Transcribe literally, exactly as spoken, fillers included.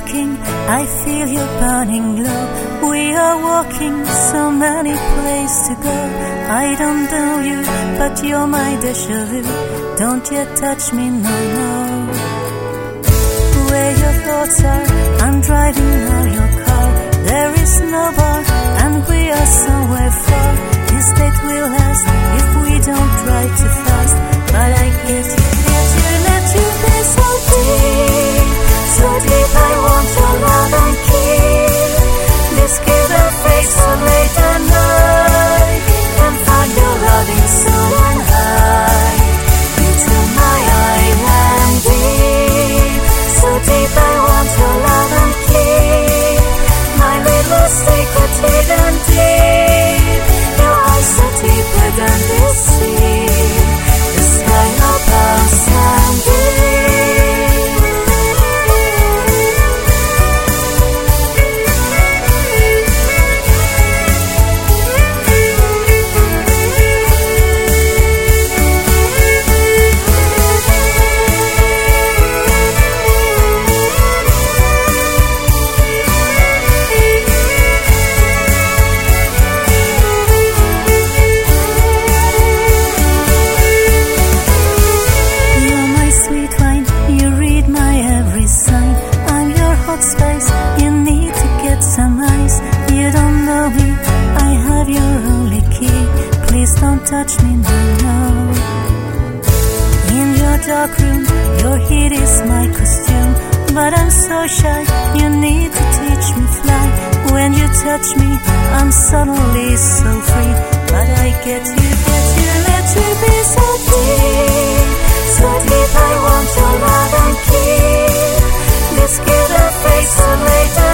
talking, I feel your burning glow. We are walking, so many places to go. I don't know you, but you're my deja vu. Don't yet touch me, no, no. Where your thoughts are, I'm driving now your car. There is no bar, and we are somewhere far. This date will last if we don't drive too fast. But I get you, get you, let you be so deep. So deep I want your love and keep. This give a face so late at night. And find your loving soul and hide. Into my island deep. So deep I want your love and keep. My little secret hidden deep. Your eyes so deeper than the sea. The sky above sandy. Space, you need to get some ice. You don't know me, I have your only key. Please don't touch me, no, no. In your dark room, your heat is my costume. But I'm so shy, you need to teach me fly. When you touch me, I'm suddenly so free. But I get you, get you, let you be so deep. So deep I want your love and keep. Let's give a face so late.